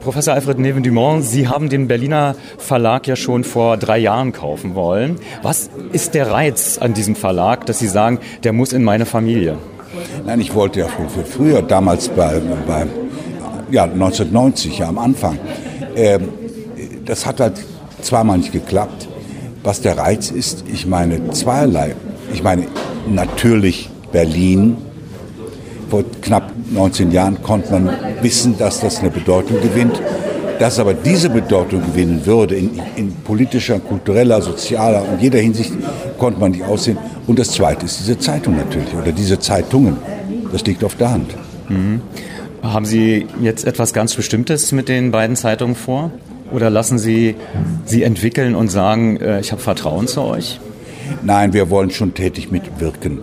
Professor Alfred Neven-Dumont, Sie haben den Berliner Verlag ja schon vor 3 Jahren kaufen wollen. Was ist der Reiz an diesem Verlag, dass Sie sagen, der muss in meine Familie? Nein, ich wollte ja für früher, damals bei 1990, ja am Anfang. Das hat halt zweimal nicht geklappt. Was der Reiz ist, ich meine zweierlei. Ich meine natürlich Berlin. Vor knapp 19 Jahren konnte man wissen, dass das eine Bedeutung gewinnt. Dass aber diese Bedeutung gewinnen würde, in politischer, kultureller, sozialer und jeder Hinsicht, konnte man nicht aussehen. Und das Zweite ist diese Zeitung natürlich, oder diese Zeitungen. Das liegt auf der Hand. Mhm. Haben Sie jetzt etwas ganz Bestimmtes mit den beiden Zeitungen vor? Oder lassen Sie sie entwickeln und sagen, ich habe Vertrauen zu euch? Nein, wir wollen schon tätig mitwirken.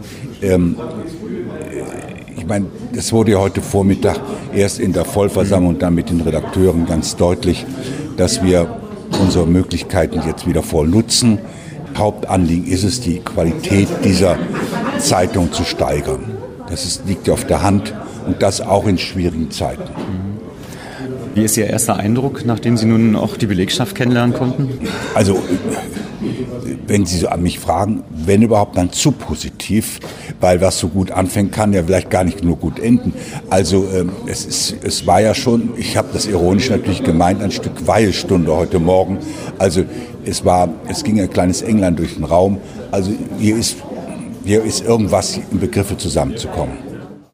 Ich meine, das wurde ja heute Vormittag erst in der Vollversammlung und dann mit den Redakteuren ganz deutlich, dass wir unsere Möglichkeiten jetzt wieder voll nutzen. Hauptanliegen ist es, die Qualität dieser Zeitung zu steigern. Liegt ja auf der Hand und das auch in schwierigen Zeiten. Wie ist Ihr erster Eindruck, nachdem Sie nun auch die Belegschaft kennenlernen konnten? Also, wenn Sie so an mich fragen, wenn überhaupt, dann zu positiv, weil was so gut anfängt, kann ja vielleicht gar nicht nur gut enden. Also es war ja schon, ich habe das ironisch natürlich gemeint, ein Stück Weihestunde heute Morgen. Also es ging ein kleines England durch den Raum. Also hier ist irgendwas im Begriffe zusammenzukommen.